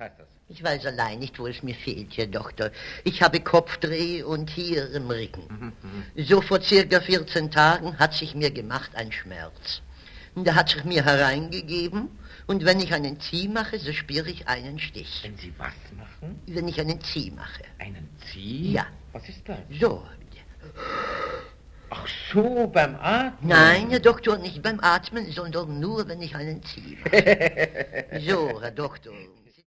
heißt das? Ich weiß allein nicht, wo es mir fehlt, Herr Doktor. Ich habe Kopfdreh und hier im Rücken. So vor circa 14 Tagen hat sich mir gemacht ein Schmerz. Und der hat sich mir hereingegeben und wenn ich einen Zieh mache, so spüre ich einen Stich. Wenn Sie was machen? Wenn ich einen Zieh mache. Einen Zieh? Ja. Was ist das? So. Ach so, beim Atmen? Nein, Herr Doktor, nicht beim Atmen, sondern nur, wenn ich einen Zieh mache. So, Herr Doktor.